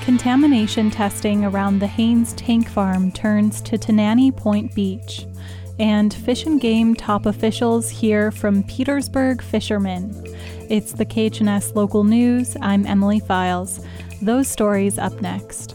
Contamination testing around the Haines Tank Farm turns to Tanani Point Beach, and Fish and Game top officials hear from Petersburg fishermen. It's the KHNS Local News. I'm Emily Files. Those stories up next.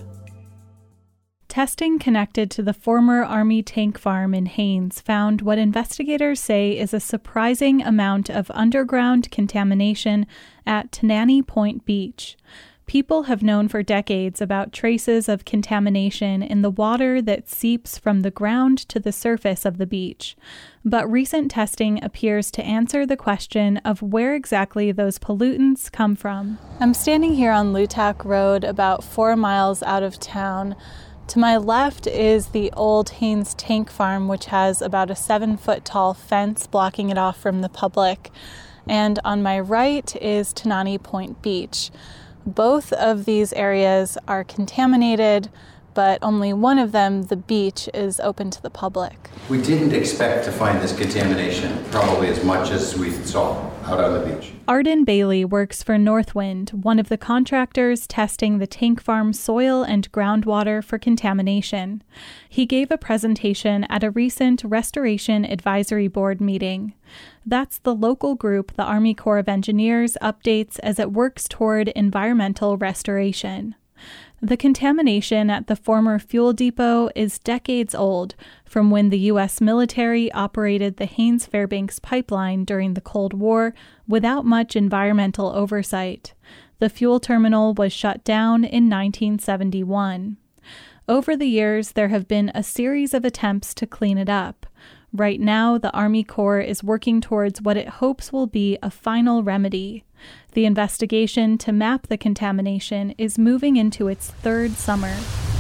Testing connected to the former Army tank farm in Haines found what investigators say is a surprising amount of underground contamination at Tanani Point Beach. People have known for decades about traces of contamination in the water that seeps from the ground to the surface of the beach. But recent testing appears to answer the question of where exactly those pollutants come from. I'm standing here on Lutak Road, about 4 miles out of town. To my left is the old Haines Tank Farm, which has about a 7-foot-tall fence blocking it off from the public. And on my right is Tanani Point Beach. Both of these areas are contaminated, but only one of them, the beach, is open to the public. We didn't expect to find this contamination probably as much as we saw out on the beach. Arden Bailey works for Northwind, one of the contractors testing the tank farm soil and groundwater for contamination. He gave a presentation at a recent Restoration Advisory Board meeting. That's the local group the Army Corps of Engineers updates as it works toward environmental restoration. The contamination at the former fuel depot is decades old, from when the U.S. military operated the Haines-Fairbanks pipeline during the Cold War without much environmental oversight. The fuel terminal was shut down in 1971. Over the years, there have been a series of attempts to clean it up. Right now, the Army Corps is working towards what it hopes will be a final remedy. The investigation to map the contamination is moving into its 3rd summer.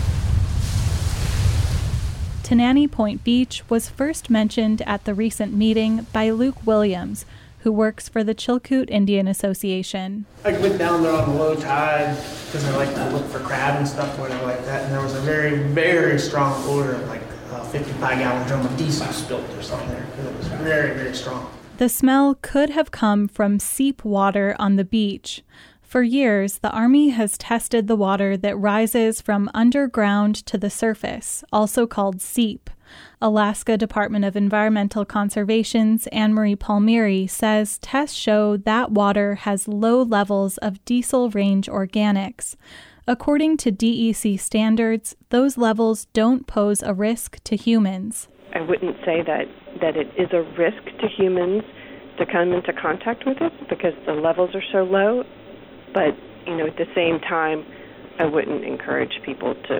Tanani Point Beach was first mentioned at the recent meeting by Luke Williams, who works for the Chilkoot Indian Association. I went down there on the low tide because I like to look for crab and stuff, whatever like that, and there was a very, very strong odor of like a 55-gallon drum of diesel spilt or something there, because it was very, very strong. The smell could have come from seep water on the beach. For years, the Army has tested the water that rises from underground to the surface, also called seep. Alaska Department of Environmental Conservation's Anne-Marie Palmieri says tests show that water has low levels of diesel range organics. According to DEC standards, those levels don't pose a risk to humans. I wouldn't say that it is a risk to humans to come into contact with it because the levels are so low, but at the same time, I wouldn't encourage people to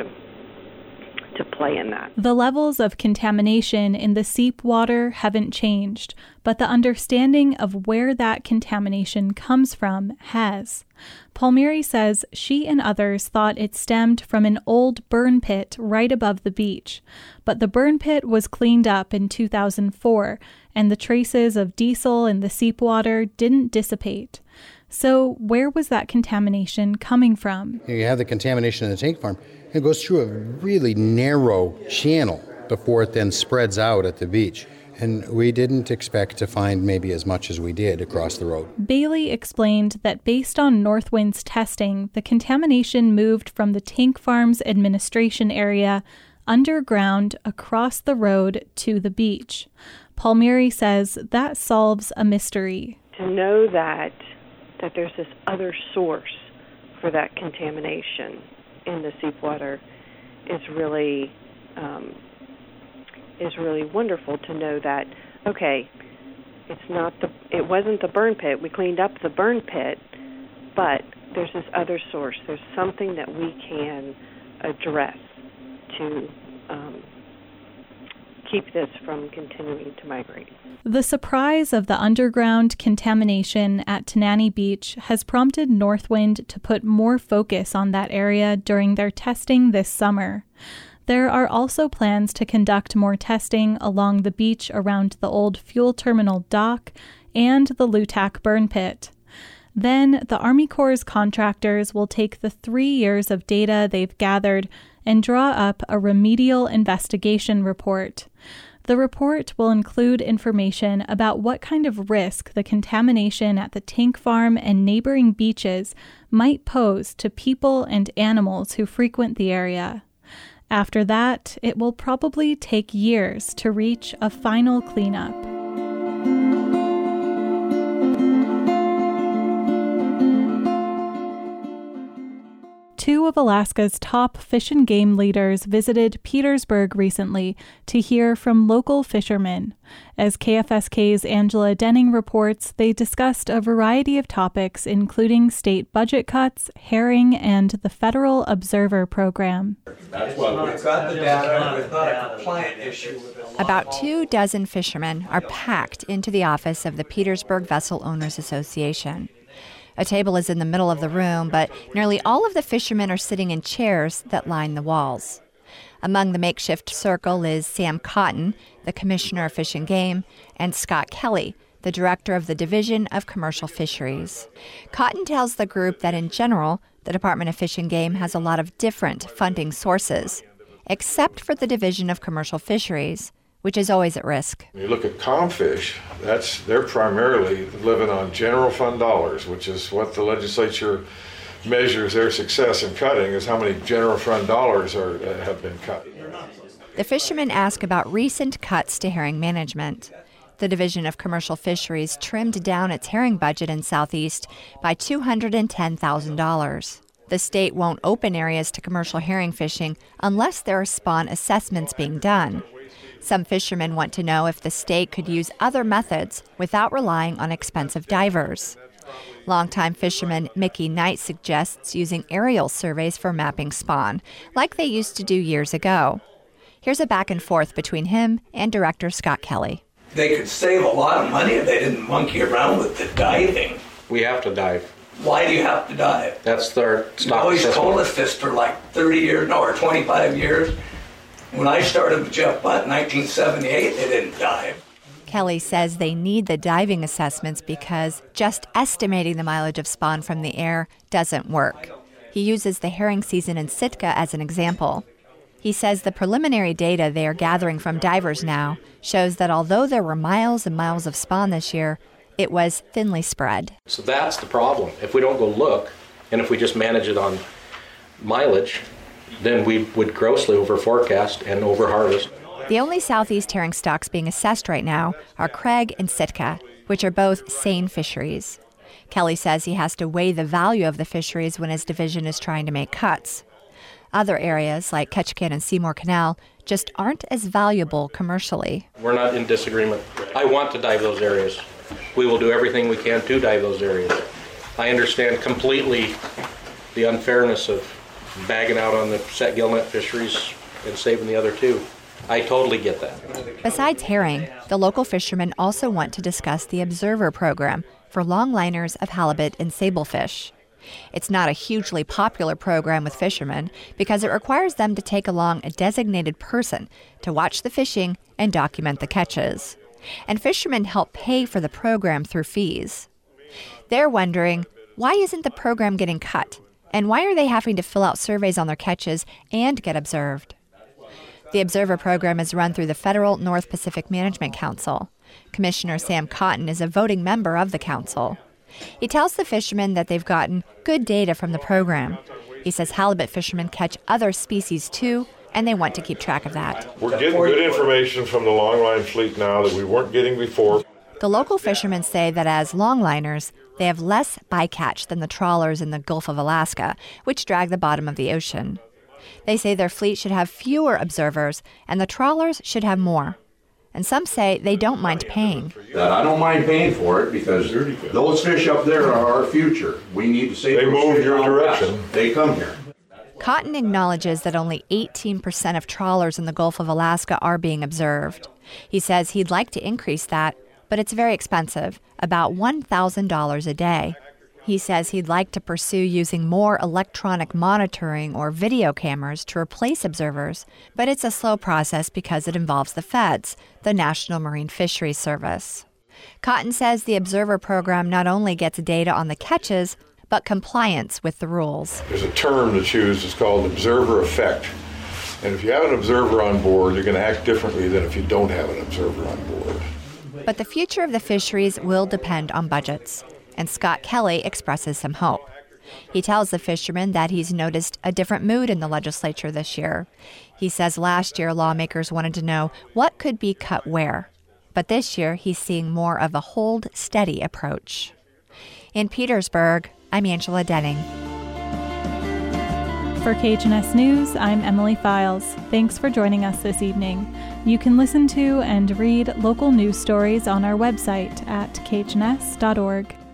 play in that. The levels of contamination in the seep water haven't changed, but the understanding of where that contamination comes from has. Palmieri says she and others thought it stemmed from an old burn pit right above the beach, but the burn pit was cleaned up in 2004, and the traces of diesel in the seep water didn't dissipate. So where was that contamination coming from? You have the contamination in the tank farm. It goes through a really narrow channel before it then spreads out at the beach. And we didn't expect to find maybe as much as we did across the road. Bailey explained that based on Northwind's testing, the contamination moved from the tank farm's administration area underground across the road to the beach. Palmieri says that solves a mystery. To know that there's this other source for that contamination in the seepwater is really wonderful. To know that, okay, it wasn't the burn pit. We cleaned up the burn pit, but there's this other source. There's something that we can address to keep this from continuing to migrate. The surprise of the underground contamination at Tanani Beach has prompted Northwind to put more focus on that area during their testing this summer. There are also plans to conduct more testing along the beach around the old fuel terminal dock and the Lutak burn pit. Then, the Army Corps' contractors will take the 3 years of data they've gathered and draw up a remedial investigation report. The report will include information about what kind of risk the contamination at the tank farm and neighboring beaches might pose to people and animals who frequent the area. After that, it will probably take years to reach a final cleanup. Two of Alaska's top fish and game leaders visited Petersburg recently to hear from local fishermen. As KFSK's Angela Denning reports, they discussed a variety of topics, including state budget cuts, herring, and the Federal Observer Program. That's what we've got the data. It's not a compliant issue. About 24 fishermen are packed into the office of the Petersburg Vessel Owners Association. A table is in the middle of the room, but nearly all of the fishermen are sitting in chairs that line the walls. Among the makeshift circle is Sam Cotton, the Commissioner of Fish and Game, and Scott Kelly, the Director of the Division of Commercial Fisheries. Cotton tells the group that in general, the Department of Fish and Game has a lot of different funding sources, except for the Division of Commercial Fisheries, which is always at risk. When you look at Comfish, they're primarily living on general fund dollars, which is what the legislature measures their success in cutting, is how many general fund dollars have been cut. The fishermen ask about recent cuts to herring management. The Division of Commercial Fisheries trimmed down its herring budget in Southeast by $210,000. The state won't open areas to commercial herring fishing unless there are spawn assessments being done. Some fishermen want to know if the state could use other methods without relying on expensive divers. Longtime fisherman Mickey Knight suggests using aerial surveys for mapping spawn, like they used to do years ago. Here's a back and forth between him and Director Scott Kelly. They could save a lot of money if they didn't monkey around with the diving. We have to dive. Why do you have to dive? That's their stock Always assessment. told us this for like 30 years, or 25 years. When I started with Jeff Butt in 1978, they didn't dive. Kelly says they need the diving assessments because just estimating the mileage of spawn from the air doesn't work. He uses the herring season in Sitka as an example. He says the preliminary data they are gathering from divers now shows that although there were miles and miles of spawn this year, it was thinly spread. So that's the problem. If we don't go look, and if we just manage it on mileage, then we would grossly over-forecast and over-harvest. The only Southeast herring stocks being assessed right now are Craig and Sitka, which are both seine fisheries. Kelly says he has to weigh the value of the fisheries when his division is trying to make cuts. Other areas, like Ketchikan and Seymour Canal, just aren't as valuable commercially. We're not in disagreement. I want to dive those areas. We will do everything we can to dive those areas. I understand completely the unfairness of bagging out on the set gillnet fisheries and saving the other two. I totally get that. Besides herring, the local fishermen also want to discuss the Observer Program for longliners of halibut and sablefish. It's not a hugely popular program with fishermen because it requires them to take along a designated person to watch the fishing and document the catches. And fishermen help pay for the program through fees. They're wondering, why isn't the program getting cut? And why are they having to fill out surveys on their catches and get observed? The Observer Program is run through the Federal North Pacific Management Council. Commissioner Sam Cotton is a voting member of the council. He tells the fishermen that they've gotten good data from the program. He says halibut fishermen catch other species too, and they want to keep track of that. We're getting good information from the longline fleet now that we weren't getting before. The local fishermen say that as longliners, they have less bycatch than the trawlers in the Gulf of Alaska, which drag the bottom of the ocean. They say their fleet should have fewer observers, and the trawlers should have more. And some say they don't mind paying. I don't mind paying for it because those fish up there are our future. We need to save those fish. They move your direction. They come here. Cotton acknowledges that only 18% of trawlers in the Gulf of Alaska are being observed. He says he'd like to increase that, but it's very expensive, about $1,000 a day. He says he'd like to pursue using more electronic monitoring or video cameras to replace observers, but it's a slow process because it involves the feds, the National Marine Fisheries Service. Cotton says the Observer Program not only gets data on the catches, but compliance with the rules. There's a term to choose. It's called observer effect. And if you have an observer on board, you're going to act differently than if you don't have an observer on board. But the future of the fisheries will depend on budgets, and Scott Kelly expresses some hope. He tells the fishermen that he's noticed a different mood in the legislature this year. He says last year lawmakers wanted to know what could be cut where, but this year he's seeing more of a hold steady approach. In Petersburg, I'm Angela Denning. For KHNS News, I'm Emily Files. Thanks for joining us this evening. You can listen to and read local news stories on our website at khns.org.